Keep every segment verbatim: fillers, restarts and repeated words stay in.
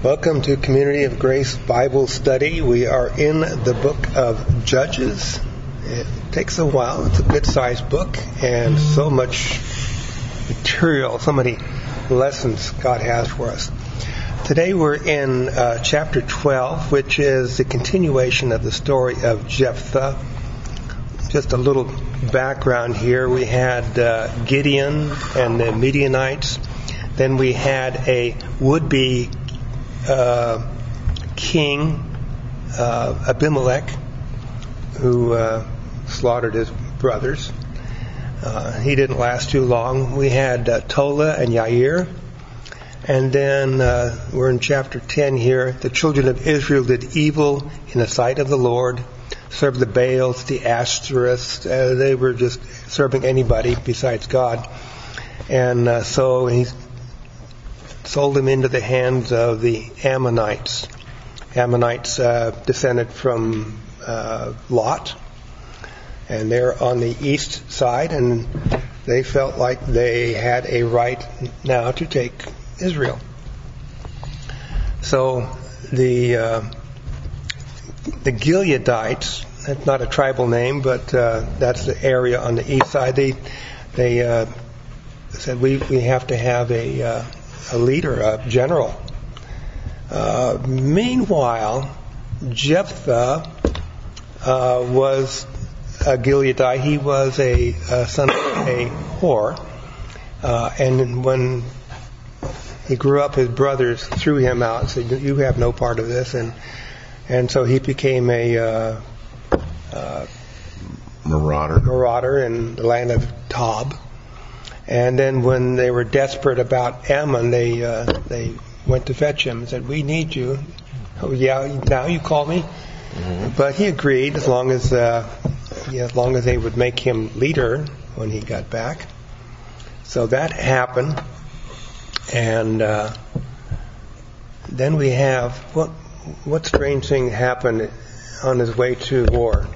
Welcome to Community of Grace Bible Study. We are in the book of Judges. It takes a while. It's a good-sized book and so much material, so many lessons God has for us. Today we're in uh, chapter twelve, which is the continuation of the story of Jephthah. Just a little background here. We had uh, Gideon and the Midianites. Then we had a would-be uh, king, uh, Abimelech, who uh, slaughtered his brothers. Uh, he didn't last too long. We had uh, Tola and Yair. And then uh, we're in chapter ten here. The children of Israel did evil in the sight of the Lord, served the Baals, the Ashtoreths. Uh, they were just serving anybody besides God. And uh, so he sold them into the hands of the Ammonites. Ammonites uh, descended from uh, Lot, and they're on the east side, and they felt like they had a right now to take Israel. So the uh, the Gileadites, that's not a tribal name, but uh, that's the area on the east side. They they uh, said we we have to have a uh, a leader, a general. Uh, meanwhile, Jephthah uh, was a Gileadite. He was a, a son of a whore, uh, and when he grew up, his brothers threw him out and said, "You have no part of this," and and so he became a uh, uh, marauder. marauder in the land of Tob. And then when they were desperate about Ammon, they uh, they went to fetch him and said, "We need you." "Oh yeah, now you call me." Mm-hmm. But he agreed as long as uh, yeah, as long as they would make him leader when he got back. So that happened, and uh, then we have what what strange thing happened on his way to war.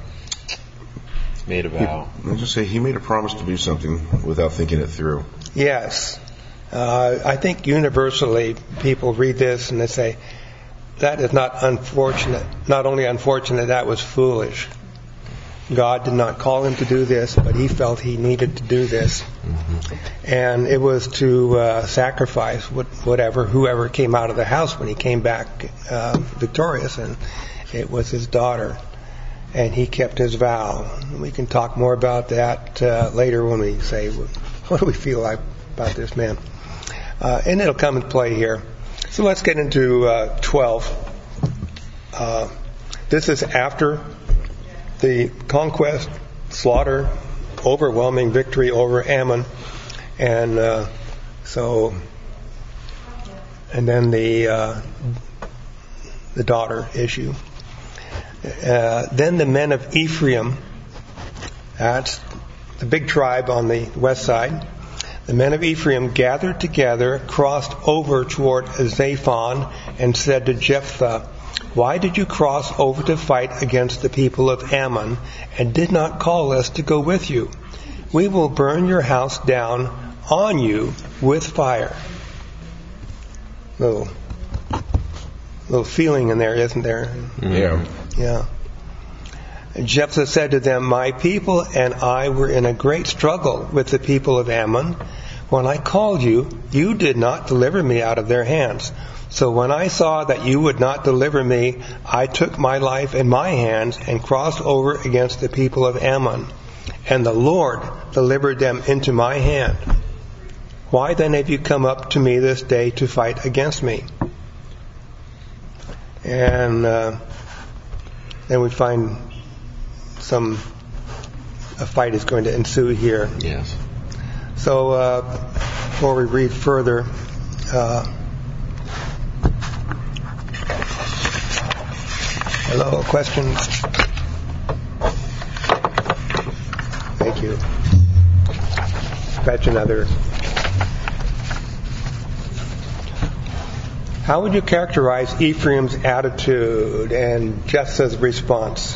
Made a vow. I'll just say he made a promise to do something without thinking it through. Yes. Uh, I think universally people read this and they say, that is not unfortunate. Not only unfortunate, that was foolish. God did not call him to do this, but he felt he needed to do this. Mm-hmm. And it was to uh, sacrifice what, whatever, whoever came out of the house when he came back uh, victorious, and it was his daughter. And he kept his vow. We can talk more about that uh, later when we say, what do we feel like about this man? Uh, and it'll come into play here. So let's get into uh, twelve. Uh, this is after the conquest, slaughter, overwhelming victory over Ammon. And uh, so, and then the uh, the daughter issue. Uh, then the men of Ephraim, that's the big tribe on the west side, the men of Ephraim gathered together, crossed over toward Zaphon, and said to Jephthah, "Why did you cross over to fight against the people of Ammon, and did not call us to go with you? We will burn your house down on you with fire." Little, little feeling in there, isn't there? Mm-hmm. Yeah. Yeah. And Jephthah said to them, "My people and I were in a great struggle with the people of Ammon. When I called you, you did not deliver me out of their hands. So when I saw that you would not deliver me, I took my life in my hands and crossed over against the people of Ammon. And the Lord delivered them into my hand. Why then have you come up to me this day to fight against me?" And uh, then we find some a fight is going to ensue here. Yes. So uh, before we read further, uh, hello, questions? Thank you. Fetch another. How would you characterize Ephraim's attitude and Jephthah's response?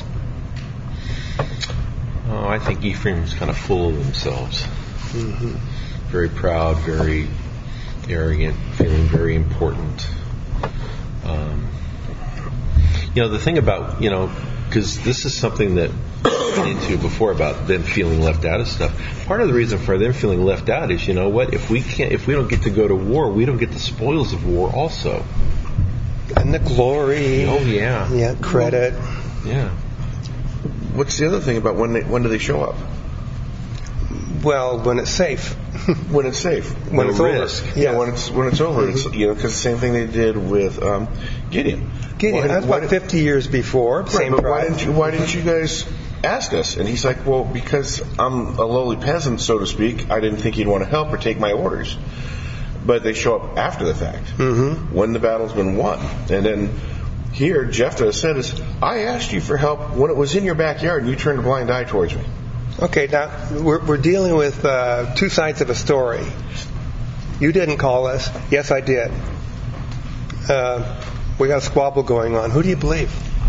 Oh, I think Ephraim's kind of full of themselves. Mm-hmm. Very proud, very arrogant, feeling very important. Um, you know, the thing about, you know, because this is something that we went into before about them feeling left out of stuff. Part of the reason for them feeling left out is, you know what, if we can't, if we don't get to go to war, we don't get the spoils of war also. And the glory. Oh, yeah. Yeah, credit. Yeah. What's the other thing about when they, when do they show up? Well, when it's safe. When it's safe. When No it's risk. over. Yeah, Yeah. when it's when it's over, it's, you know, because the same thing they did with um, Gideon. Gideon, Why- that's why about did- fifty years before. Right, Same but why tribe. didn't you why didn't you guys ask us? And he's like, well, because I'm a lowly peasant, so to speak. I didn't think you'd want to help or take my orders. But they show up after the fact, Mm-hmm. when the battle's been won, and then. Here, Jephthah said, is, I asked you for help when it was in your backyard and you turned a blind eye towards me. Okay, now we're, we're dealing with uh, two sides of a story. You didn't call us. Yes, I did. Uh, we got a squabble going on. Who do you believe?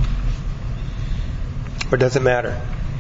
Or does it matter?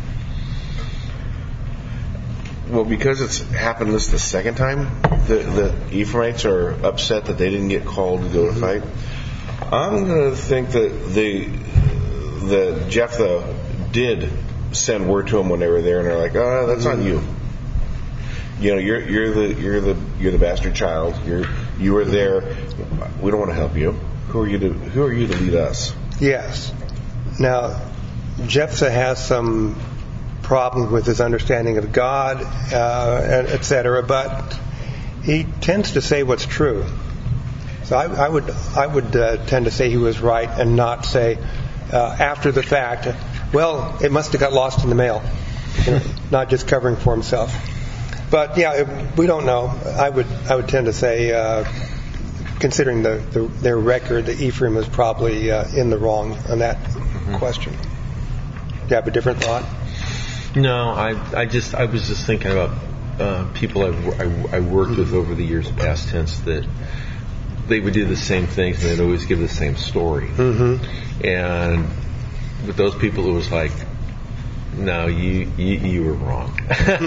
Well, because it's happened this the second time, the, the Ephraimites are upset that they didn't get called to go to fight. I'm going to think that the that Jephthah did send word to them when they were there, and they're like, "Ah, that's on you. You know, you're you're the you're the you're the bastard child. You're you were there. We don't want to help you. Who are you to who are you to lead us?" Yes. Now, Jephthah has some problems with his understanding of God, uh, et cetera, but he tends to say what's true. So I, I would I would uh, tend to say he was right and not say uh, after the fact, well, it must have got lost in the mail, you know, not just covering for himself. But yeah, if we don't know. I would I would tend to say, uh, considering the, the their record, that Ephraim was probably uh, in the wrong on that mm-hmm. question. Do you have a different thought? No, I I just I was just thinking about uh, people I've, I I worked with over the years, past tense, that they would do the same things and they'd always give the same story. Mm-hmm. And with those people, it was like, no, you you, you were wrong.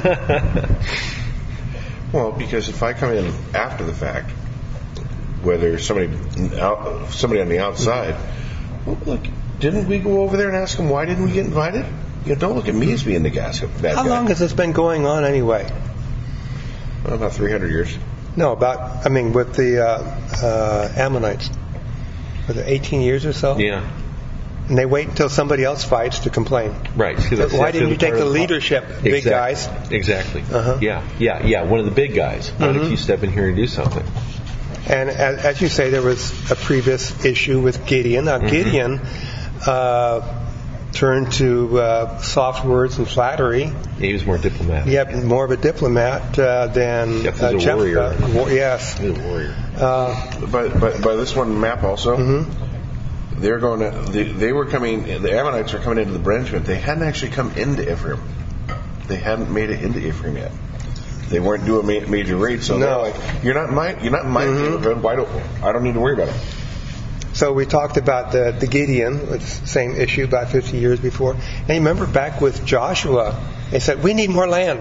Well, because if I come in after the fact, whether somebody out, somebody on the outside, well, look, didn't we go over there and ask them why didn't we get invited? You know, don't look at me as being the gas bad How guy. long has this been going on anyway? Well, about three hundred years. No, about, I mean, with the uh, uh, Ammonites. Was it eighteen years or so? Yeah. And they wait until somebody else fights to complain. Right. See, that's- Why that's didn't you take part the of leadership, big Exactly. guys? Exactly. Uh-huh. Yeah, yeah, yeah. One of the big guys. Why Mm-hmm. don't you step in here and do something? And as, as you say, there was a previous issue with Gideon. Now, Mm-hmm. Gideon uh, turned to uh, soft words and flattery. He was more diplomatic. Yep, more of a diplomat uh, than Jephthah's a Jephthah. warrior. War- yes. He was a warrior. Uh, By, by, by this one map also, mm-hmm. they're going to. They, they were coming. The Ammonites are coming into the branchment. They hadn't actually come into Ephraim. They hadn't made it into Ephraim yet. They weren't doing ma- major raids. So No. they're like, "You're not in my. You're not in my Mm-hmm. neighborhood. Why don't I don't need to worry about it." So we talked about the, the Gideon, it's the same issue about fifty years before. And you remember back with Joshua, they said, we need more land.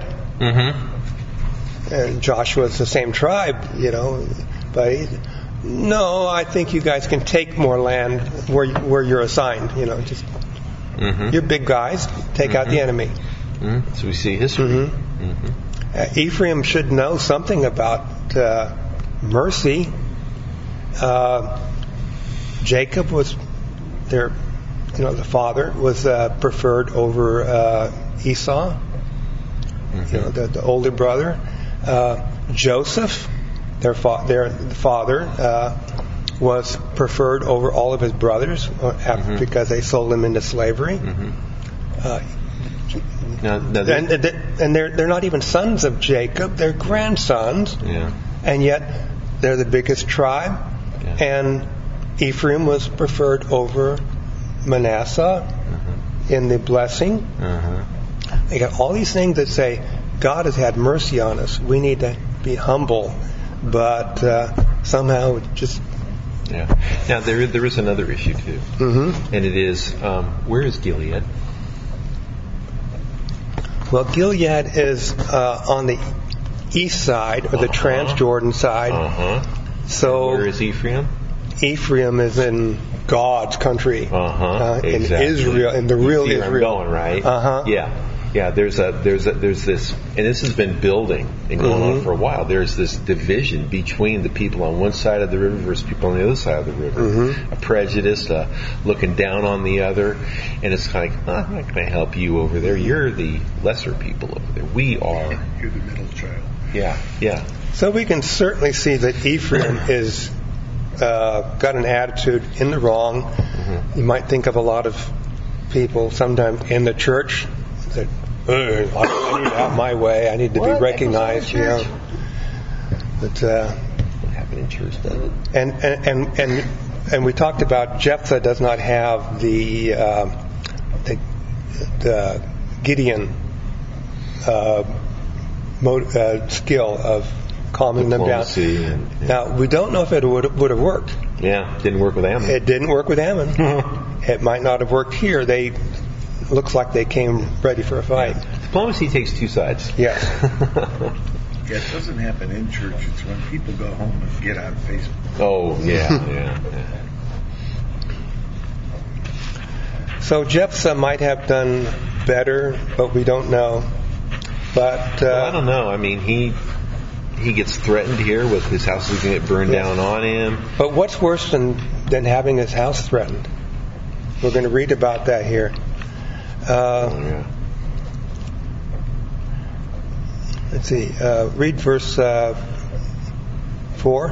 Mm-hmm. And Joshua's the same tribe, you know. But he, no, I think you guys can take more land where where you're assigned. You know, just Mm-hmm. you're big guys, take out the enemy. Mm-hmm. So we see history. Mm-hmm. Mm-hmm. Uh, Ephraim should know something about uh, mercy. Uh, Jacob was their, you know, the father was uh, preferred over uh, Esau, Mm-hmm. you know, the, the older brother. Uh, Joseph, their fa- their father, uh, was preferred over all of his brothers uh, after, Mhm. because they sold him into slavery. Mm-hmm. Uh, Now, now they- and, and and they're they're not even sons of Jacob; they're grandsons, yeah. and yet they're the biggest tribe. Yeah. And Ephraim was preferred over Manasseh Uh-huh. in the blessing. Uh-huh. They got all these things that say God has had mercy on us. We need to be humble, but uh, somehow it just. Yeah. Now there there is another issue too, Mm-hmm. and it is um, where is Gilead? Well, Gilead is uh, on the east side, or the Uh-huh. Transjordan side. Uh huh. So Where is Ephraim? Ephraim is in God's country, Uh-huh, uh, in exactly. Israel, in the real You see where I'm Israel. going, right? Uh-huh. Yeah. Yeah, there's a there's a there's this, and this has been building and going Mm-hmm. on for a while. There's this division between the people on one side of the river versus people on the other side of the river. Mm-hmm. A prejudice, uh, looking down on the other, and it's kind of like, oh, I'm not going to help you over there. You're the lesser people over there. We are. You're the middle child. Yeah, yeah. So we can certainly see that Ephraim is uh, got an attitude in the wrong. Mm-hmm. You might think of a lot of people sometimes in the church that, "Ugh, I I need to have my way. I need to What? be recognized." You know, but uh, What happened in church, does it? and and and and, and we talked about Jephthah does not have the uh, the, the Gideon uh, mo- uh, skill of calming them down. Diplomacy and- yeah. Now we don't know if it would would have worked. Yeah, didn't work with Ammon. It didn't work with Ammon. It might not have worked here. They looks like they came ready for a fight. Diplomacy takes two sides. Yes. Yeah, it doesn't happen in church. It's when people go home and get on Facebook. Oh, yeah, yeah, yeah. So Jephthah might have done better, but we don't know. But uh, Well, I don't know. I mean, he he gets threatened here with his house is going to get burned Yes. down on him. But what's worse than, than having his house threatened? We're going to read about that here. Uh, Oh, yeah. let's see. Uh, read verse uh, four.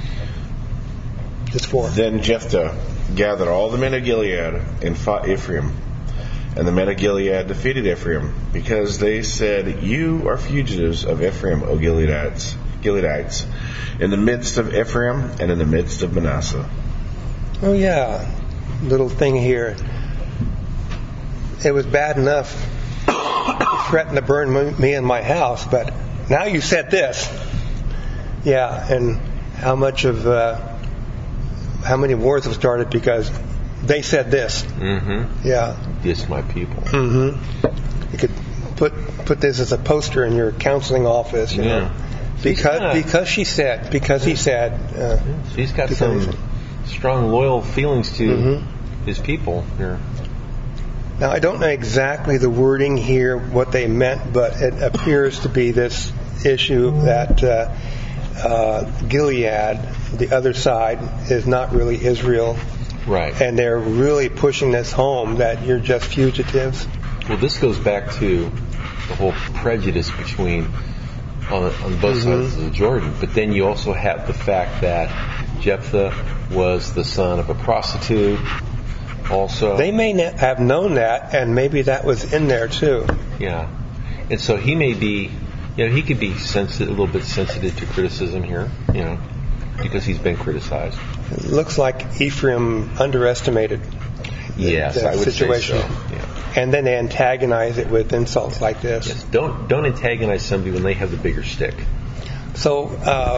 Just four. Then Jephthah gathered all the men of Gilead and fought Ephraim. And the men of Gilead defeated Ephraim, because they said, "You are fugitives of Ephraim, O Gileadites, Gileadites, in the midst of Ephraim and in the midst of Manasseh." Oh yeah, little thing here. It was bad enough you threatened to burn me and my house, but now you said this. Yeah, and how much of uh, how many wars have started because they said this? Mm-hmm. Yeah. Diss my people. Mm-hmm. You could put put this as a poster in your counseling office. You Yeah. know, because Yeah. because she said, because he said. Uh, He's got because some he said. strong, loyal feelings to Mhm. his people here. Now, I don't know exactly the wording here, what they meant, but it appears to be this issue that uh, uh, Gilead, the other side, is not really Israel, Right. and they're really pushing this home that you're just fugitives. Well, this goes back to the whole prejudice between on, on both Mhm. sides of the Jordan. But then you also have the fact that Jephthah was the son of a prostitute. Also, They may not have known that, and maybe that was in there too. yeah, and so he may be, you know, he could be sensitive, a little bit sensitive to criticism here, you know, because he's been criticized. It looks like Ephraim underestimated the, Yes, the I would situation, say so. Yeah. and then they antagonize it with insults like this. Yes. Don't don't antagonize somebody when they have the bigger stick. So uh,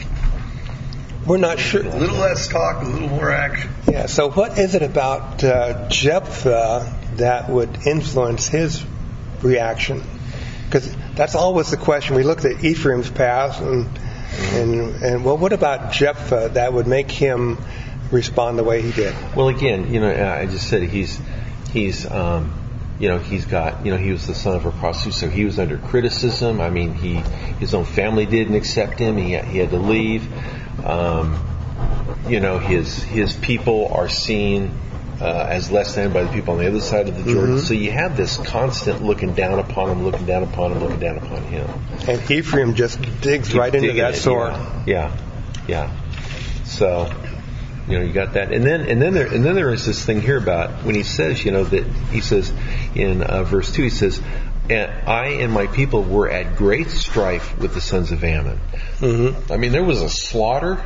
we're not sure. A little less talk, a little more action. Yeah. So what is it about uh, Jephthah that would influence his reaction? Because that's always the question. We looked at Ephraim's past, and and and well, what about Jephthah that would make him respond the way he did? Well, again, you know, I just said he's he's um, you know he's got you know he was the son of a prostitute, so he was under criticism. I mean, he his own family didn't accept him. He he had to leave. Um, you know, his his people are seen uh, as less than by the people on the other side of the Jordan. Mm-hmm. So you have this constant looking down upon him, looking down upon him, looking down upon him. And Ephraim just digs right into Digging that it, sword. Yeah, yeah, yeah. So, you know, you got that, and then and then there and then there is this thing here about when he says, you know, that he says in uh, verse two, he says, "And I and my people were at great strife with the sons of Ammon." Mm-hmm. I mean, there was a slaughter,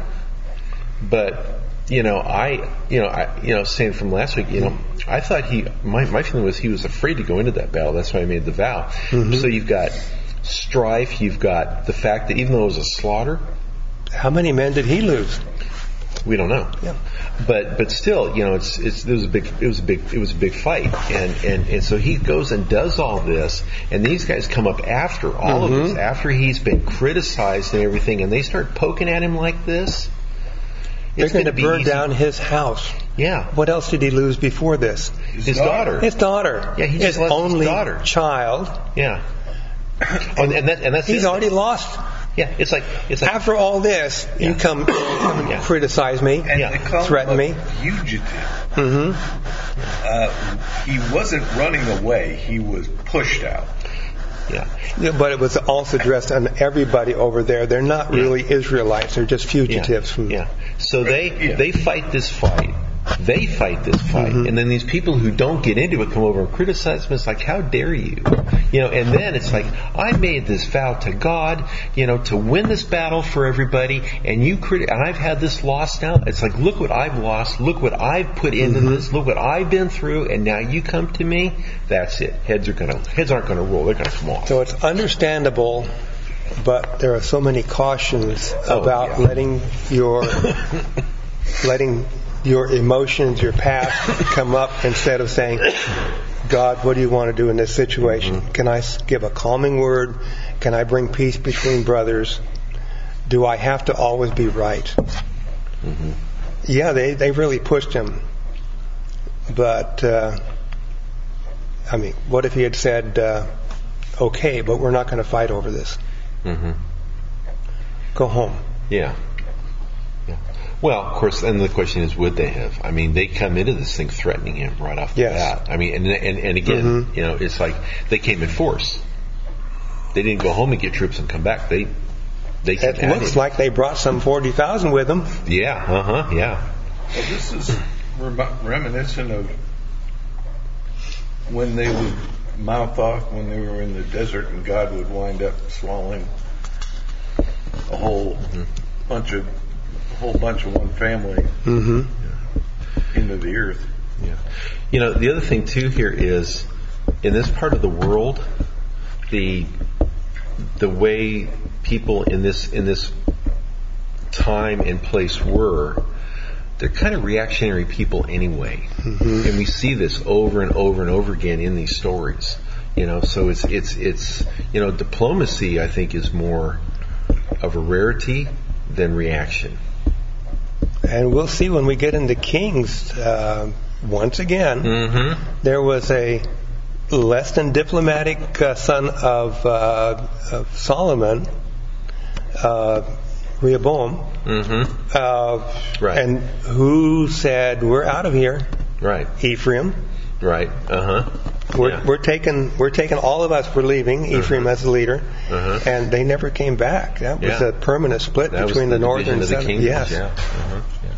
but you know, I, you know, I, you know, saying from last week, you know, I thought he, my my feeling was he was afraid to go into that battle. That's why I made the vow. Mm-hmm. So you've got strife, you've got the fact that even though it was a slaughter, How many men did he lose? we don't know. Yeah. But but still, you know, it's it's it was a big it was a big it was a big fight, and and and so he goes and does all this, and these guys come up after all Mm-hmm. of this, after he's been criticized and everything, and they start poking at him like this. They're It's going to gonna be burn easy. down his house. Yeah. What else did he lose before this? His daughter. His daughter. Yeah, he just his lost his only daughter. child. Yeah. And, and, that, and that's He's it. already lost. Yeah, it's like it's like After all this, Yeah. you come, come and Yeah. criticize me, And Yeah. they call threaten him me. a fugitive. hmm Uh, he wasn't running away. He was pushed out. yeah. Yeah, but it was also addressed on everybody over there. They're not Yeah. really Israelites. They're just fugitives Yeah. from. yeah. So they Yeah. they fight this fight. They fight this fight, Mm-hmm. and then these people who don't get into it come over and criticize them. It's like, how dare you? You know, and then it's like, I made this vow to God, you know, to win this battle for everybody, and you crit- and I've had this loss now. It's like, look what I've lost, look what I've put into Mm-hmm. this, look what I've been through, and now you come to me. That's it. Heads are gonna heads aren't gonna roll. They're gonna come off. So it's understandable, but there are so many cautions Oh, about yeah. letting your letting your emotions, your past, come up instead of saying, God, what do you want to do in this situation? Mm-hmm. Can I s- give a calming word? Can I bring peace between brothers? Do I have to always be right? Mm-hmm. Yeah, they, they really pushed him. But, uh, I mean, what if he had said, uh, okay, but we're not going to fight over this? Mm-hmm. Go home. Yeah. Yeah. Well, of course, and the question is, would they have? I mean, they come into this thing threatening him right off the Yes. bat. I mean, and and, and again, Mhm. you know, it's like they came in force. They didn't go home and get troops and come back. They they came It at looks him. like they brought some forty thousand with them. Yeah. Uh huh. Yeah. Well, this is rem- reminiscent of when they would mouth off when they were in the desert, and God would wind up swallowing a whole bunch of a whole bunch of one family Mm-hmm. into the earth. Yeah. You know, the other thing too here is, in this part of the world, the the way people in this in this time and place were, they're kind of reactionary people anyway, Mm-hmm. and we see this over and over and over again in these stories. You know, so it's it's it's you know, diplomacy I think is more of a rarity than reaction. And we'll see when we get into Kings, uh, once again, Mm-hmm. there was a less than diplomatic uh, son of, uh, of Solomon, uh, Rehoboam, Mm-hmm. uh, Right. and who said, we're out of here, Right. Ephraim. Right. Uh huh. We're, Yeah. we're taking, we're taking all of us. We're leaving Ephraim as the leader, Uh-huh. and they never came back. That was Yeah. a permanent split That was between the, north division and of the south. kingdoms, Yes. Yeah. Uh-huh. Yeah.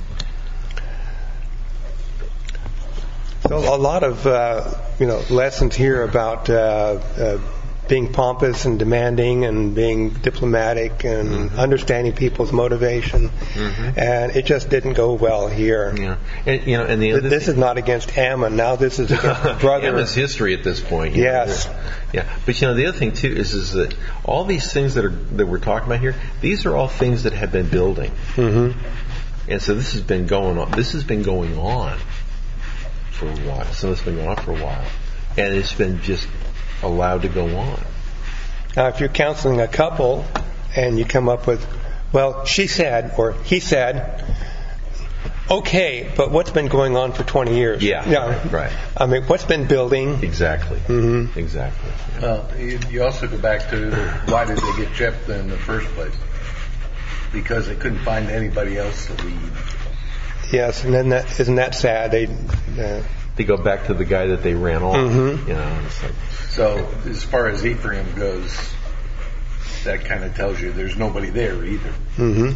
So a lot of uh, you know lessons here about uh, uh, being pompous and demanding and being diplomatic and Mm-hmm. understanding people's motivation, and it just didn't go well here. Yeah. And, you know, and the Th- other This thing, is not against Ammon. Now this is against the brother. Ammon's history at this point. you know, Yes. they're- Yeah. But you know, the other thing too is is that all these things that are that we're talking about here, these are all things that have been building, hmm and so this has been going on. This has been going on for a while. So it's been going on for a while, and it's been just allowed to go on. Now, if you're counseling a couple and you come up with, well, she said or he said, okay, but what's been going on for twenty years? Yeah. Yeah. Right. I mean, what's been building? Exactly. Mhm. Exactly. Yeah. Well, you, you also go back to why did they get Jephthah in the first place? Because they couldn't find anybody else to lead. Yes, and then that isn't that sad? They uh, They go back to the guy that they ran off. Mhm. You know, it's like, So as far as Ephraim goes, that kind of tells you there's nobody there either. hmm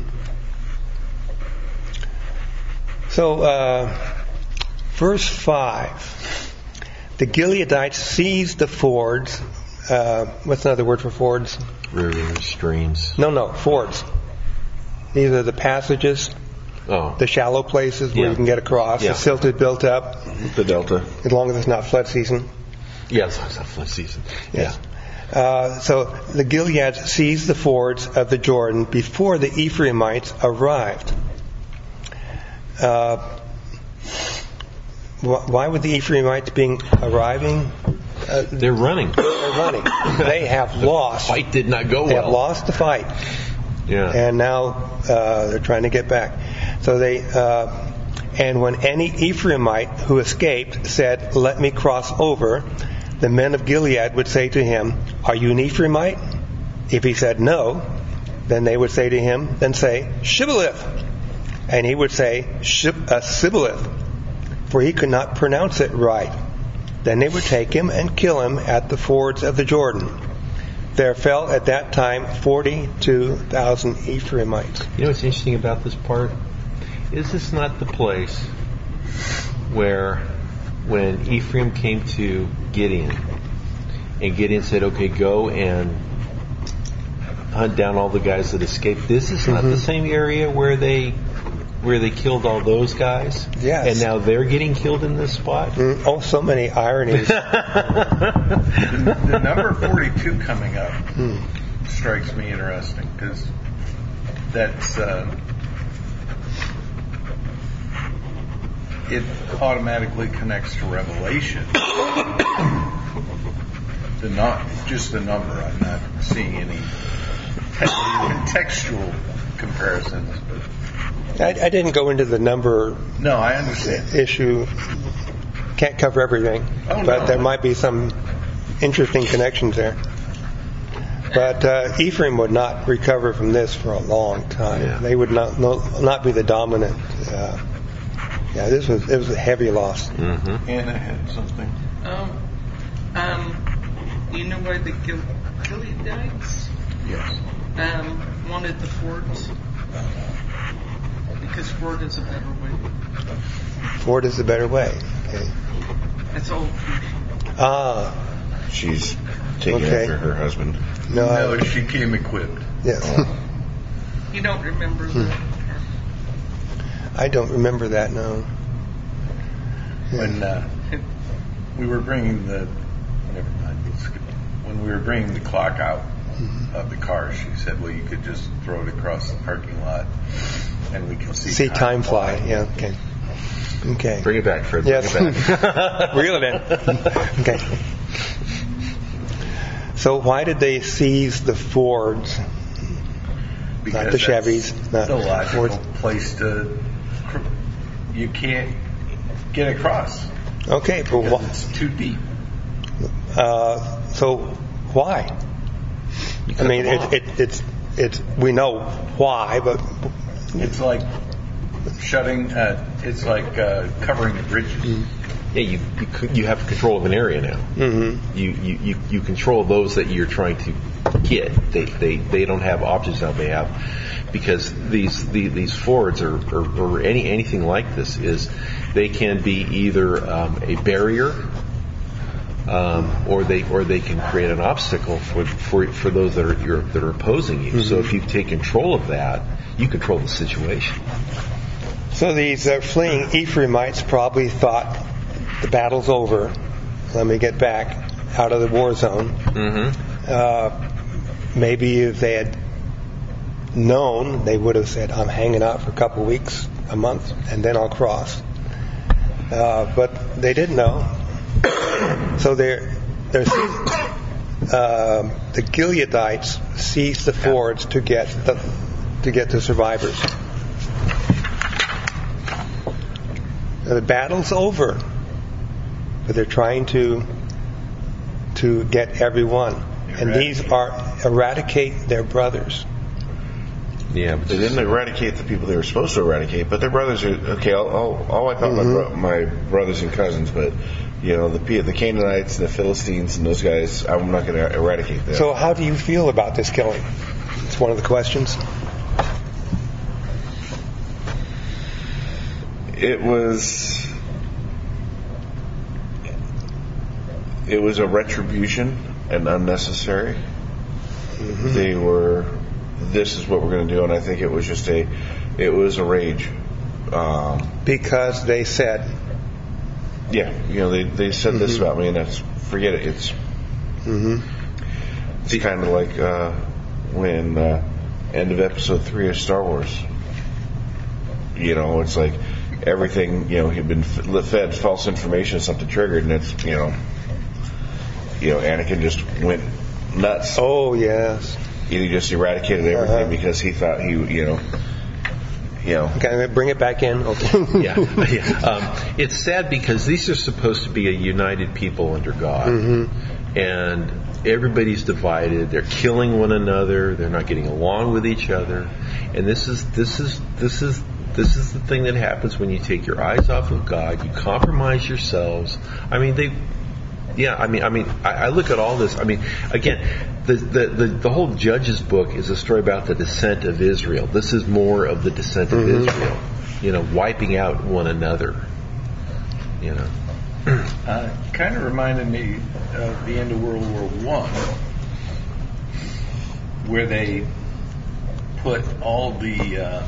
So, uh, verse five, the Gileadites seized the fords. Uh, what's another word for fords? rivers, streams. No, no, fords. These are the passages, Oh, the shallow places where Yeah. you can get across. Yeah. The silted built up, The Delta. as long as it's not flood season. yes, it's not flood season. Yes. Uh, so the Gileadites seized the fords of the Jordan before the Ephraimites arrived. Uh, wh- why would the Ephraimites being arriving? Uh, They're running. they're running. They have lost. Fight did not go They well. have lost the fight, Yeah. and now uh, they're trying to get back. So they, uh, and when any Ephraimite who escaped said, "Let me cross over," the men of Gilead would say to him, "Are you an Ephraimite?" If he said no, then they would say to him, then say, "Shibboleth." And he would say, Shib- uh, "Sibboleth," for he could not pronounce it right. Then they would take him and kill him at the fords of the Jordan. There fell at that time forty-two thousand Ephraimites. You know what's interesting about this part? Is this not the place where when Ephraim came to Gideon, and Gideon said, "Okay, go and hunt down all the guys that escaped"? This is not mm-hmm. the same area where they where they killed all those guys? Yes. And now they're getting killed in this spot? Mm, oh, so many ironies. the, the number forty-two coming up mm. strikes me interesting, because that's uh, it automatically connects to Revelation. the not just the number. I'm not seeing any te- contextual comparisons. But I, I didn't go into the number. No, I understand. Issue. Can't cover everything, oh, but no. there might be some interesting connections there. But uh, Ephraim would not recover from this for a long time. Yeah. They would not no, not be the dominant. Uh, yeah, this was it was a heavy loss. Mm-hmm. Anna had something. Um, um, you know why the Gil- Gileadites Yes. um, wanted the fords? Because Ford is a better way. Ford is the better way. Okay. That's all. Ah. She's taking Okay. after her husband. No, No, I, she came equipped. yes. Oh. You don't remember the. I don't remember that, no. When uh, we were bringing the, never mind, let's skip. When we were bringing the clock out mm-hmm. of the car, she said, "Well, you could just throw it across the parking lot, and we can see, See time, time fly. fly. Yeah, okay. Okay. Bring it back, Fred. Bring Yes. it back. Reel it in. Okay. So why did they seize the Fords? Because not the that's Chevys. Not the logical Fords. place to. You can't get across. Okay, but because wh- it's too deep. uh, so why? I mean, it, it, it's it's we know why, but It's like shutting. Uh, it's like uh, covering the bridges. Mm-hmm. Yeah, you, you c- you have control of an area now. Mm-hmm. You, you you you control those that you're trying to get. They they, they don't have options now. They have because these the, these fords or, or or any anything like this is they can be either um, a barrier. Um, or they or they can create an obstacle for for, for those that are you're, that are opposing you. Mm-hmm. So if you take control of that, you control the situation. So these uh, fleeing Ephraimites probably thought the battle's over. Let me get back out of the war zone. Mm-hmm. Uh, maybe if they had known, they would have said, "I'm hanging out for a couple of weeks, a month, and then I'll cross." Uh, but they didn't know. So they're, they're uh, the Gileadites seized the fords to get the to get the survivors. Now, the battle's over, but they're trying to to get everyone, and these are eradicate their brothers. Yeah, but They didn't eradicate the people they were supposed to eradicate, but their brothers are okay. I'll, I'll, I'll wipe out Mm-hmm. my, bro- my brothers and cousins, but you know the P- the Canaanites and the Philistines and those guys, I'm not going to eradicate them. So, how do you feel about this killing? It's one of the questions. It was it was a retribution and unnecessary. Mm-hmm. They were. This is what we're going to do, and I think it was just a. It was a rage. Um, Because they said, yeah, you know they they said this Mm-hmm. about me, and that's forget it. It's mm-hmm. it's kind of like uh, when uh, end of episode three of Star Wars. You know, it's like everything. You know, he'd been f- fed false information, something triggered, and it's you know, you know, Anakin just went nuts. "Oh yes, He just eradicated everything Uh-huh. because he thought he, you know, you know. Okay, bring it back in. Okay. yeah, yeah. Um, it's sad because these are supposed to be a united people under God, Mm-hmm. and everybody's divided. They're killing one another. They're not getting along with each other, and this is this is this is this is the thing that happens when you take your eyes off of God. You compromise yourselves. I mean, they. Yeah, I mean, I mean, I, I look at all this. I mean, again, the, the the the whole Judges book is a story about the descent of Israel. This is more of the descent of Mm-hmm. Israel. You know, wiping out one another. You know. Uh, kind of reminded me of the end of World War One, where they put all the uh,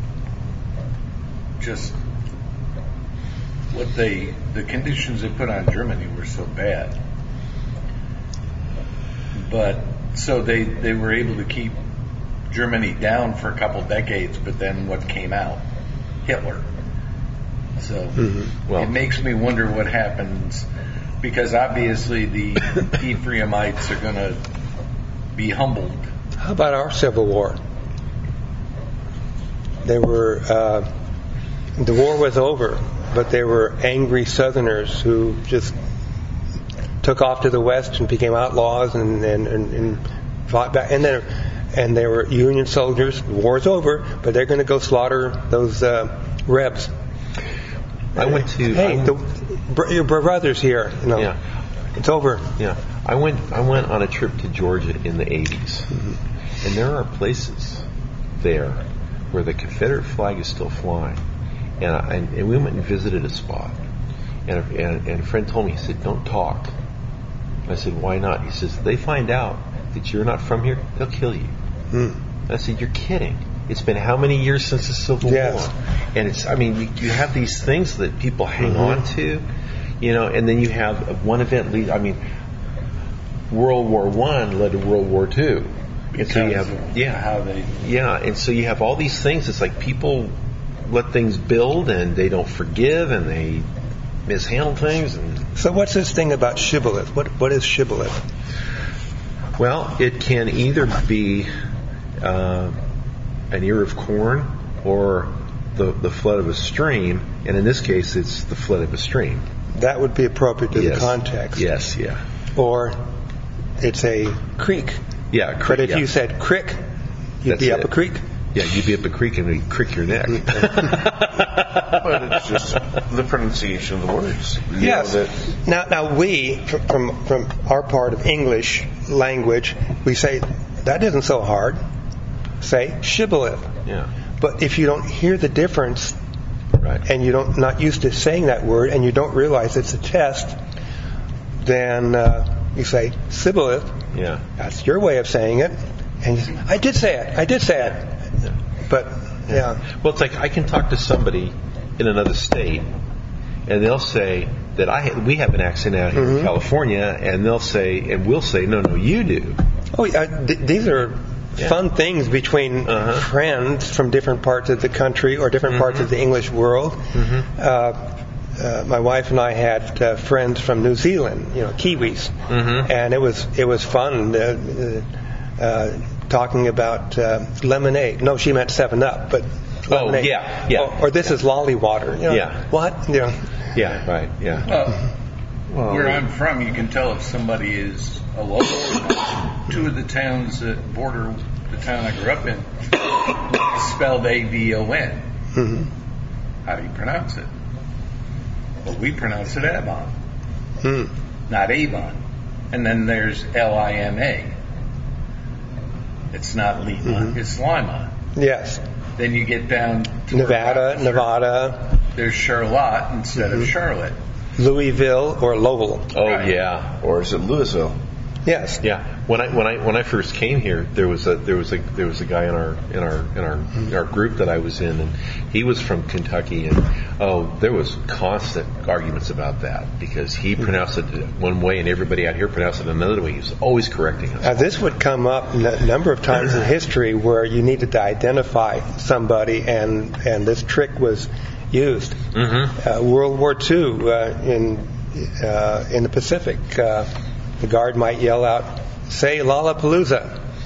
just what they the conditions they put on Germany were so bad, but so they they were able to keep Germany down for a couple decades. But then what came out? Hitler. So Mm-hmm. Well- it makes me wonder what happens, because obviously the Ephraimites are going to be humbled. How about our Civil War? They were, uh, the war was over, but there were angry Southerners who just took off to the West and became outlaws and, and, and, and fought back. And then, and they were Union soldiers. The war's over, but they're going to go slaughter those uh, Rebs. I went to. Hey, I, the, br- your brothers here. You know, yeah, it's over. yeah. I went. I went on a trip to Georgia in the eighties, and there are places there where the Confederate flag is still flying, and I, and, and we went and visited a spot, and a, and, and a friend told me, he said, "Don't talk." I said, "Why not?" He says, "They find out that you're not from here, they'll kill you." Mm. I said, "You're kidding. It's been how many years since the Civil Yes. War?" And it's, I mean, you, you have these things that people hang Mm-hmm. on to, you know, and then you have one event lead, I mean, World War One led to World War Two. And so you Because have, of yeah, how they yeah, and so you have all these things. It's like people let things build and they don't forgive and they mishandle things. And So what's this thing about shibboleth? What What is shibboleth? well, it can either be uh, an ear of corn or the the flood of a stream, and in this case, it's the flood of a stream. That would be appropriate to Yes. the context. Yes, yeah, Or it's a creek. yeah. But if yeah. you said crick, you'd That's be up it. a creek. yeah, you'd be up a creek and we'd crick your neck. But it's just the pronunciation of the words. You Yes. know, that- Now, now we, from, from from our part of English language, we say that isn't so hard. Say shibboleth. Yeah, But if you don't hear the difference, right. and you don't not used to saying that word, and you don't realize it's a test, then uh, you say sibboleth. Yeah, That's your way of saying it. And you say, I did say it. I did say it. But yeah, well, it's like I can talk to somebody in another state, and they'll say that I we have an accent out here in California, and they'll say, and we'll say, no, no, you do. oh, yeah, th- these are Yeah. fun things between Uh-huh. friends from different parts of the country or different parts of the English world. Uh, uh, my wife and I had uh, friends from New Zealand, you know, Kiwis, Mhm. and it was it was fun uh, uh, uh, talking about uh, lemonade. No, she meant Seven Up, but Oh, lemonade. yeah, yeah. Or, or this is lolly water. You know, Yeah. What? You know. Yeah, right. Yeah. Well, where I'm from, you can tell if somebody is a local or not. Two of the towns that border the town I grew up in spelled A V O N. Mhm. How do you pronounce it? Well, we pronounce it Avon, Hmm. not Avon. And then there's L I M A. It's not Lima, it's Lima. Yes. Then you get down to Nevada, Nevada, There's Charlotte instead of Charlotte. Louisville, or Lowell. Oh, Right. yeah. or is it Louisville? Yes. Yeah, when I when I when I first came here, there was a there was a there was a guy in our in our in our in our group that I was in, and he was from Kentucky, and oh, there was constant arguments about that because he pronounced it one way and everybody out here pronounced it another way. He was always correcting us. Now, this would come up a number of times in history where you needed to identify somebody, and, and this trick was used. Mm-hmm. Uh, World War Two uh, in uh, in the Pacific, uh, the guard might yell out, "Say Lollapalooza,"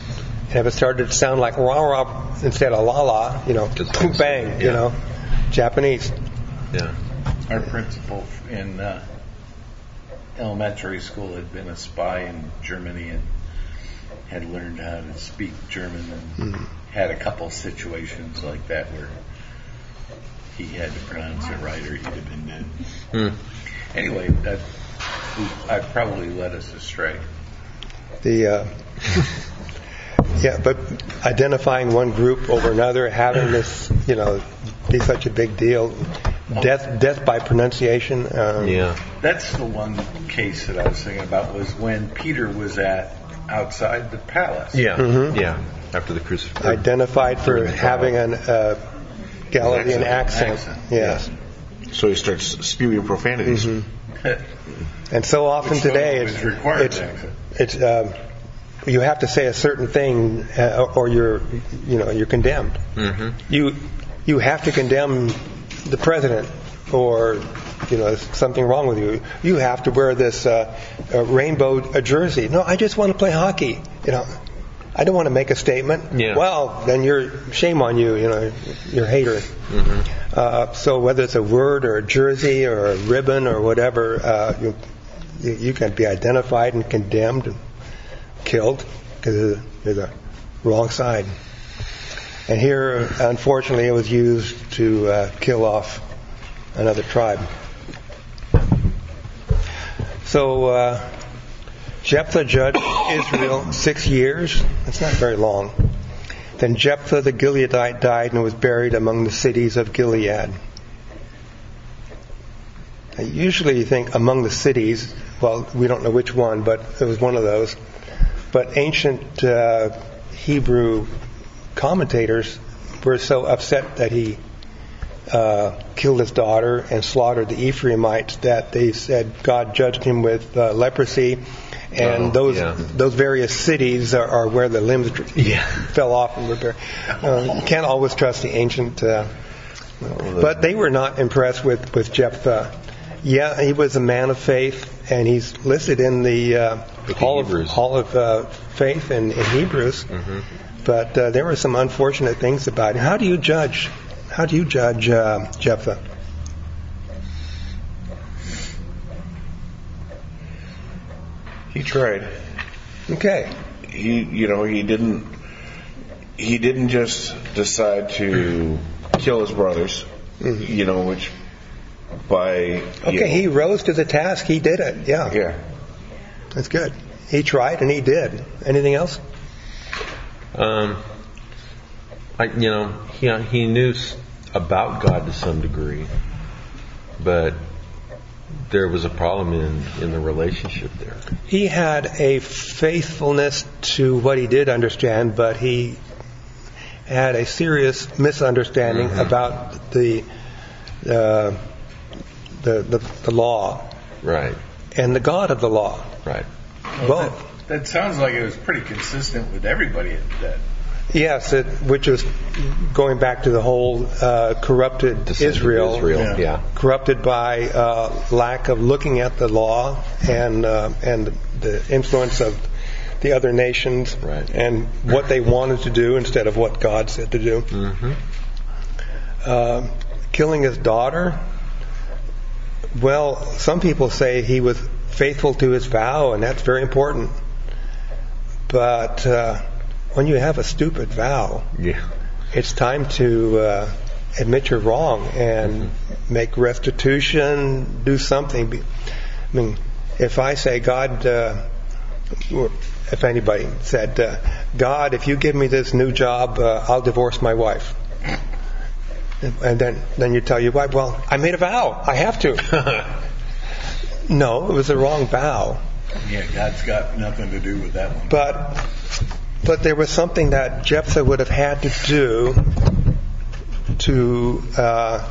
And if it started to sound like rah rah instead of la la, you know, boom, bang, you Yeah. know, Japanese. Yeah. Our principal in uh, elementary school had been a spy in Germany and had learned how to speak German and Mm-hmm. had a couple situations like that where he had to pronounce it right or he'd have been dead. Hmm. Anyway, that I probably led us astray. The uh, yeah, but identifying one group over another, having this, you know, be such a big deal. Death, death by pronunciation. Um, Yeah. That's the one case that I was thinking about was when Peter was at outside the palace. Yeah. Mhm. Yeah. After the crucifixion. Identified for During the having an uh, Galilean accent. Accent. Yes. So he starts spewing profanities. And so often Which today, is it's required it's, accent. it's um, you have to say a certain thing, uh, or you're you know you're condemned. Mm-hmm. You you have to condemn the president, or you know there's something wrong with you. You have to wear this uh, uh, rainbow uh, jersey. No, I just want to play hockey. You know, I don't want to make a statement. Yeah. Well, then you're shame on you. You know, you're a hater. Mm-hmm. Uh, so whether it's a word or a jersey or a ribbon or whatever, uh, you, you you can be identified and condemned and killed because you're the wrong side. And here, unfortunately, it was used to uh, kill off another tribe. So uh, Jephthah judged Israel six years. That's not very long. Then Jephthah the Gileadite died and was buried among the cities of Gilead. Now, usually you think among the cities, well, we don't know which one, but it was one of those. But ancient uh, Hebrew commentators were so upset that he uh, killed his daughter and slaughtered the Ephraimites that they said God judged him with uh, leprosy. And Oh, those yeah. those various cities are, are where the limbs Yeah. fell off and were buried. Uh, you can't always trust the ancient. Uh, but they were not impressed with, with Jephthah. Yeah, he was a man of faith, and he's listed in the uh, Book of Hall of, Hebrews. Hall of uh, Faith in, in Hebrews. Mm-hmm. But uh, there were some unfortunate things about him. How do you judge? How do you judge uh, Jephthah? He tried. Okay. He, you know, he didn't. He didn't just decide to kill his brothers. Mhm. You know, which by you Okay, know, he rose to the task. He did it. Yeah, yeah. that's good. He tried and he did. Anything else? Um, I, you know, he he knew s- about God to some degree, but there was a problem in, in the relationship there. He had a faithfulness to what he did understand, but he had a serious misunderstanding Mhm. about the, uh, the the the law Right, and the God of the law. right. Both. That, that sounds like it was pretty consistent with everybody at that. Yes, it, which is going back to the whole uh, corrupted Descendant of Israel, Israel, Yeah. yeah. corrupted by uh, lack of looking at the law and uh, and the influence of the other nations Right. and what they wanted to do instead of what God said to do. Mm-hmm. Uh, killing his daughter. Well, some people say he was faithful to his vow, and that's very important. But uh, when you have a stupid vow, Yeah. it's time to uh, admit you're wrong and make restitution, do something. Be- I mean, if I say, God, uh, or if anybody said, uh, God, if you give me this new job, uh, I'll divorce my wife. And then, then you tell your wife, well, I made a vow. I have to. No, it was the wrong vow. Yeah, God's got nothing to do with that one. But but there was something that Jephthah would have had to do to uh,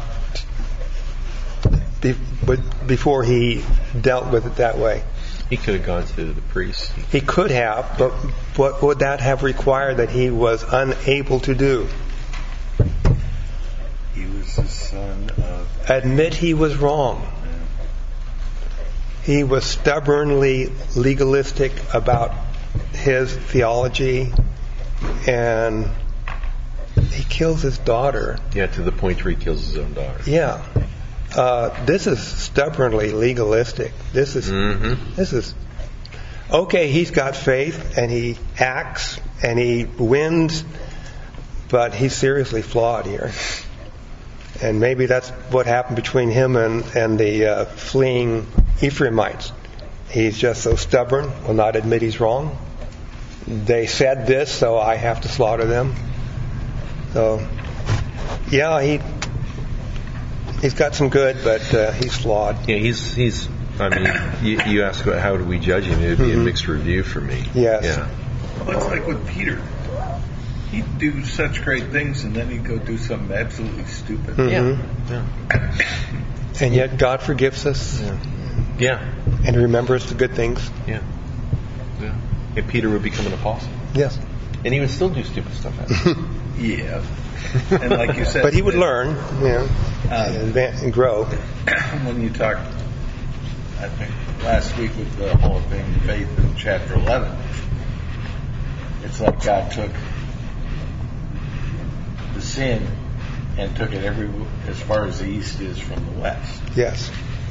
be, before he dealt with it that way. He could have gone to the priest. He could have, but what would that have required that he was unable to do? He was the son of. Admit he was wrong. He was stubbornly legalistic about his theology. and he kills his daughter. Yeah, to the point where he kills his own daughter. Yeah. Uh, this is stubbornly legalistic. This is Mm-hmm. this is okay. He's got faith and he acts and he wins, but he's seriously flawed here. And maybe that's what happened between him and and the uh, fleeing Ephraimites. He's just so stubborn, will not admit he's wrong. They said this, so I have to slaughter them. So, yeah, he. He's got some good, but uh, he's flawed. Yeah, he's he's. I mean, you, you ask about how do we judge him? It would be Mm-hmm. a mixed review for me. Yes. Yeah. Well, it's like with Peter. He'd do such great things, and then he'd go do something absolutely stupid. Mhm. Yeah. And yet God forgives us Yeah. Yeah. and remembers the good things. Yeah. Yeah. And Peter would become an apostle, Yes. and he would still do stupid stuff. After. Yeah. And like you said, But he would that, learn, you know, Um, and, advan- and grow. when you talked, I think last week with the Hall of Fame faith in chapter eleven, it's like God took the sin and took it every as far as the east is from the west, Yes.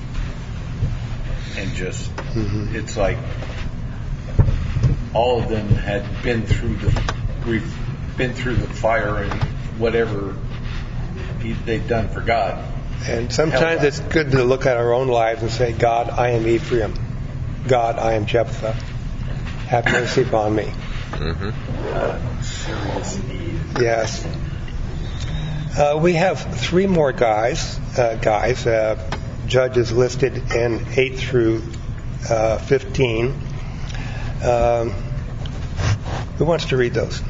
and just Mhm. it's like all of them had been through the we've been through the fire and whatever he, they've done for God. And sometimes Hell, it's good to look at our own lives and say, God, I am Ephraim. God, I am Jephthah. Have mercy upon me. Mm-hmm. Serious need. Yes. Uh, we have three more guys, uh, guys, uh, judges listed in eight through uh, fifteen. Um, who wants to read those?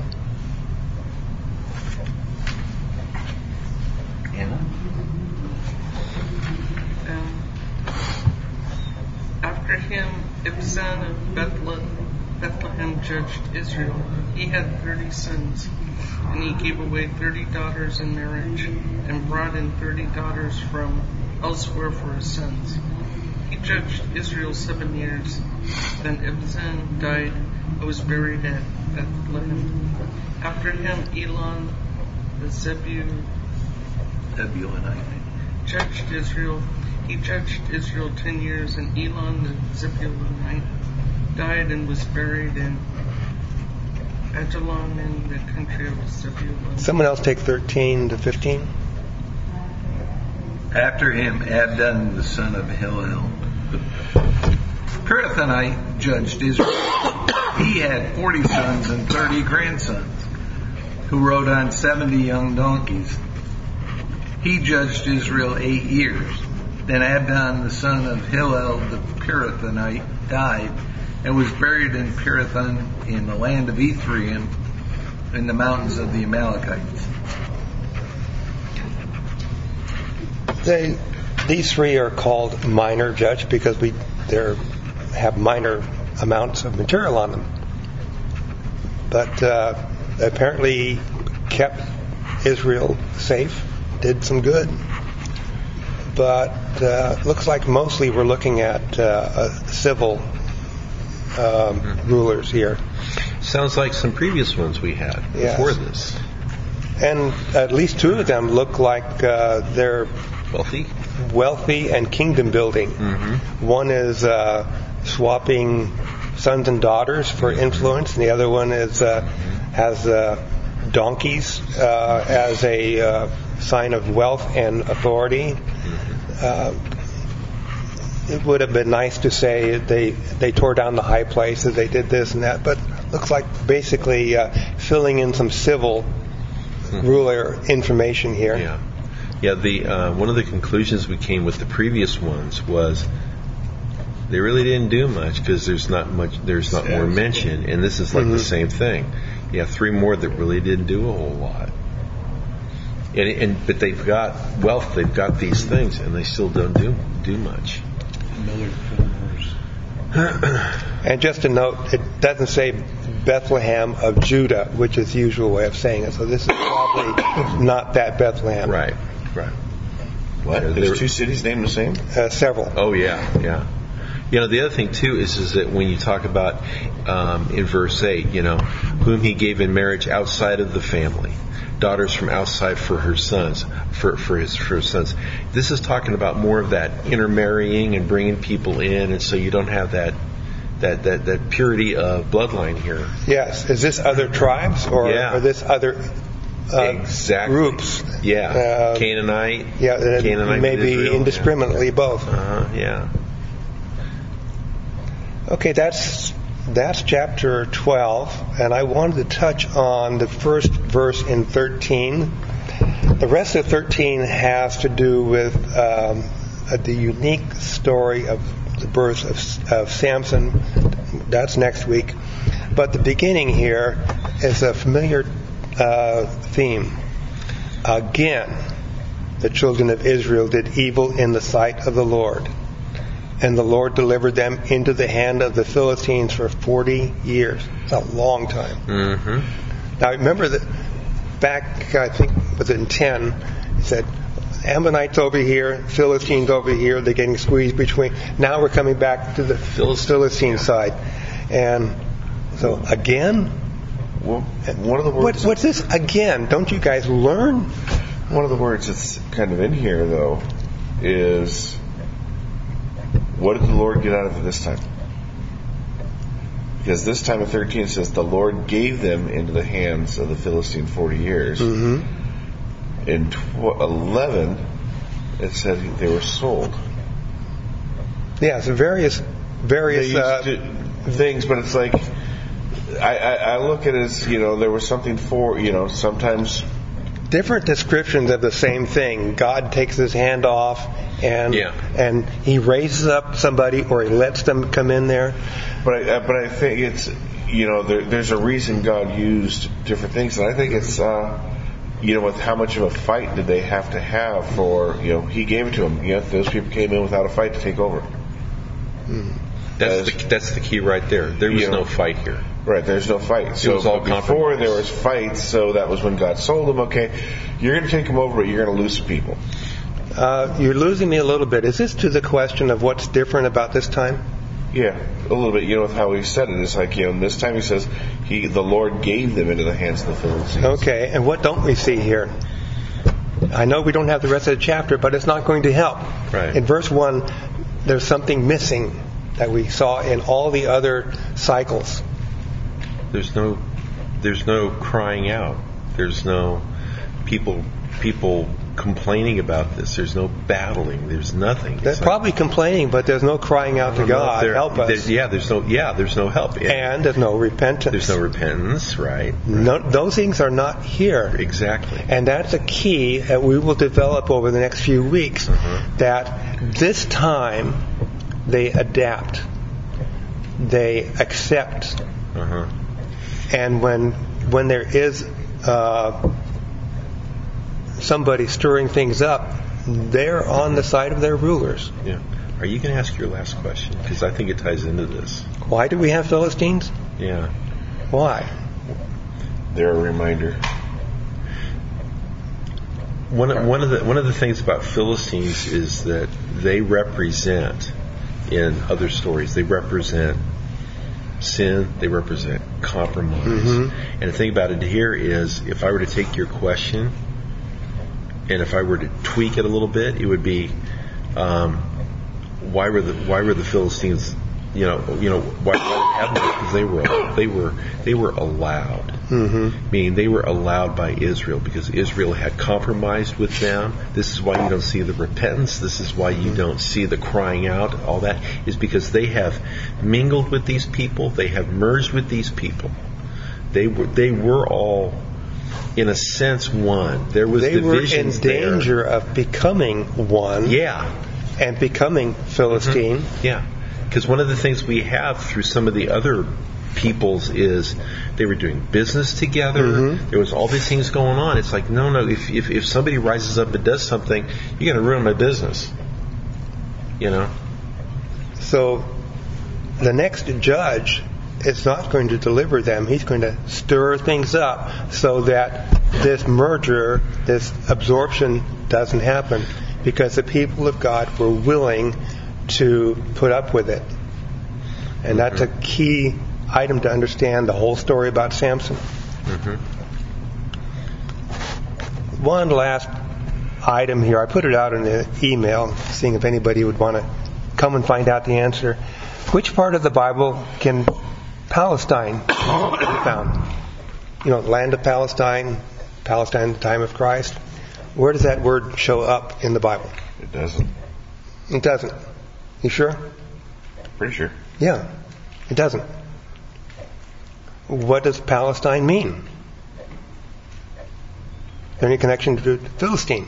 Um, after him, Ibzan of Bethlehem, Bethlehem judged Israel. He had thirty sons, and he gave away thirty daughters in marriage, and brought in thirty daughters from elsewhere for his sons. He judged Israel seven years. Then Ibzan died and was buried at Bethlehem. After him, Elon the Zebulun Zebulunite. judged Israel. He judged Israel ten years, and Elon the Zebulunite died and was buried in Ajalon in the country of Zebulun. Someone else take thirteen to fifteen. After him, Abdon, the son of Hillel, the Pirathonite, judged Israel. He had forty sons and thirty grandsons, who rode on seventy young donkeys. He judged Israel eight years. Then Abdon, the son of Hillel, the Pirathonite, died and was buried in Pirathon in the land of Ephraim, in the mountains of the Amalekites. They, these three are called minor judge because we they have minor amounts of material on them. But uh, apparently kept Israel safe, did some good. But uh, looks like mostly we're looking at uh, civil um, rulers here. Sounds like some previous ones we had Yes. before this. And at least two of them look like uh, they're Wealthy. wealthy and kingdom building. Mm-hmm. One is uh, swapping sons and daughters for influence, and the other one is uh, has uh, donkeys uh, as a uh, sign of wealth and authority. Uh, it would have been nice to say they they tore down the high places, they did this and that, but looks like basically uh, filling in some civil ruler information here. Yeah. Yeah, the uh, one of the conclusions we came with the previous ones was they really didn't do much because there's not much, there's not more mention, and this is like the same thing. You have three more that really didn't do a whole lot, and, and but they've got wealth, they've got these things, and they still don't do do much. And just a note, it doesn't say Bethlehem of Judah, which is the usual way of saying it. So this is probably not that Bethlehem. Right, right. What? There- There's two cities named the same? Uh, several. Oh yeah, yeah, You know, the other thing too is is that when you talk about um, in verse eight, you know, whom he gave in marriage outside of the family, daughters from outside for her sons, for for his for his sons. This is talking about more of that intermarrying and bringing people in, and so you don't have that that that, that purity of bloodline here. Yes. Is this other tribes or, Yeah. or this other uh, Exactly. groups? Yeah, Uh, Canaanite. Yeah, uh, Canaanite maybe Israel, indiscriminately both. Yeah. Uh-huh, yeah. Okay, that's that's chapter twelve, and I wanted to touch on the first verse in thirteen. The rest of thirteen has to do with um, uh, the unique story of the birth of, of Samson. That's next week. But the beginning here is a familiar uh, theme. Again, the children of Israel did evil in the sight of the Lord. And the Lord delivered them into the hand of the Philistines for forty years. It's a long time. Mm-hmm. Now remember that back, I think, was it in ten, it said, Ammonites over here, Philistines over here, they're getting squeezed between. Now we're coming back to the Philistine side. And so, again? Well, one of the What, words. what's this again? Don't you guys learn? One of the words that's kind of in here, though, is what did the Lord get out of it this time? Because this time in thirteen it says the Lord gave them into the hands of the Philistine forty years. Mm-hmm. In tw- eleven, it said they were sold. Yeah, so various, various. They used Uh, to- things, but it's like I, I, I look at it as, you know, there was something for, you know, sometimes. different descriptions of the same thing. God takes his hand off and Yeah. and he raises up somebody or he lets them come in there. But I, but I think it's, you know, there, there's a reason God used different things, and I think it's, uh, you know, with how much of a fight did they have to have for, you know, he gave it to them. You know, those people came in without a fight to take over. That's the, that's the key right there. There was You know, no fight here. Right, there's no fight. So was all before compromise. there was fights, so that was when God sold them. Okay, you're going to take them over, but you're going to lose some people. Uh, you're losing me a little bit. Is this to the question of what's different about this time? Yeah, a little bit. You know, with how he said it, it's like, you know, this time he says he, the Lord gave them into the hands of the Philistines. Okay, and what don't we see here? I know we don't have the rest of the chapter, but it's not going to help. Right. In verse one, there's something missing that we saw in all the other cycles. There's no, there's no crying out. There's no people, people complaining about this. There's no battling. There's nothing. They're It's like- probably complaining, but there's no crying out I to don't know if God, there- help us. there- Yeah, there's no, yeah, there's no help. Yeah. And there's no repentance. There's no repentance, right? No, those things are not here. Exactly. And that's a key that we will develop over the next few weeks, Mhm. that this time they adapt, they accept, Uh-huh. and when when there is uh, somebody stirring things up, they're on the side of their rulers. Yeah. Are you going to ask your last question? Because I think it ties into this. Why do we have Philistines? Yeah. Why? They're a reminder. One of, one of the one of the things about Philistines is that they represent, in other stories, they represent sin, they represent compromise. Mm-hmm. And the thing about it here is, if I were to take your question, and if I were to tweak it a little bit, it would be, um, why were the why were the Philistines, you know, you know, why, why did it happen? Because they were they were they were allowed. Mm-hmm. Meaning they were allowed by Israel because Israel had compromised with them. This is why you don't see the repentance. This is why you don't see the crying out. All that is because they have mingled with these people. They have merged with these people. They were they were all, in a sense, one. There was They were in divisions danger of becoming one. there. Yeah, And becoming Philistine. Mm-hmm. Yeah, because one of the things we have through some of the other peoples is they were doing business together. Mm-hmm. There was all these things going on. It's like, no, no, if if, if somebody rises up and does something, you're going to ruin my business. You know? So the next judge is not going to deliver them. He's going to stir things up so that this merger, this absorption doesn't happen, because the people of God were willing to put up with it. And that's a key item to understand the whole story about Samson. Mm-hmm. One last item here. I put it out in the email, seeing if anybody would want to come and find out the answer. Which part of the Bible can Palestine be found? You know, land of Palestine, Palestine at the time of Christ. Where does that word show up in the Bible? It doesn't. It doesn't. You sure? Pretty sure. Yeah, it doesn't. What does Palestine mean? Is there any connection to Philistine?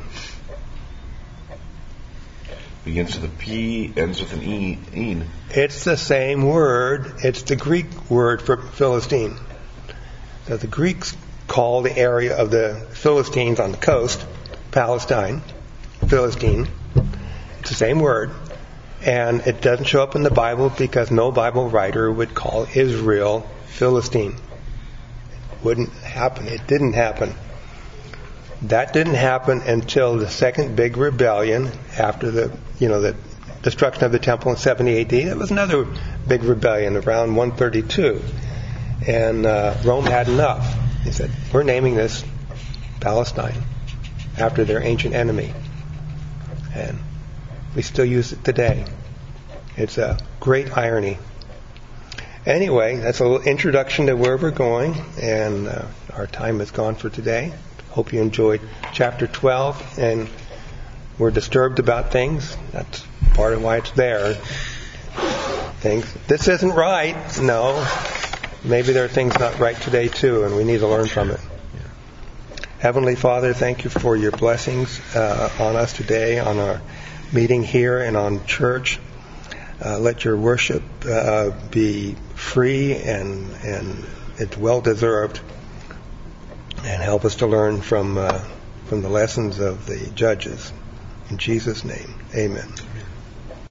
Begins with a P, ends with an E. Een. It's the same word. It's the Greek word for Philistine. So the Greeks call the area of the Philistines on the coast Palestine, Philistine. It's the same word. And it doesn't show up in the Bible because no Bible writer would call Israel Philistine. It wouldn't happen. It didn't happen. That didn't happen until the second big rebellion after the, you know, the destruction of the temple in seventy A D. It was another big rebellion around one thirty-two. And uh, Rome had enough. They said, we're naming this Palestine after their ancient enemy. And we still use it today. It's a great irony. Anyway, that's a little introduction to where we're going, and uh, our time is gone for today. Hope you enjoyed chapter twelve, and we're disturbed about things. That's part of why it's there. Things, this isn't right. No. Maybe there are things not right today too, and we need to learn from it. Heavenly Father, thank you for your blessings uh, on us today, on our meeting here and on church. Uh, let your worship uh, be free and and it's well deserved, and help us to learn from uh, from the lessons of the judges. In Jesus' name, amen.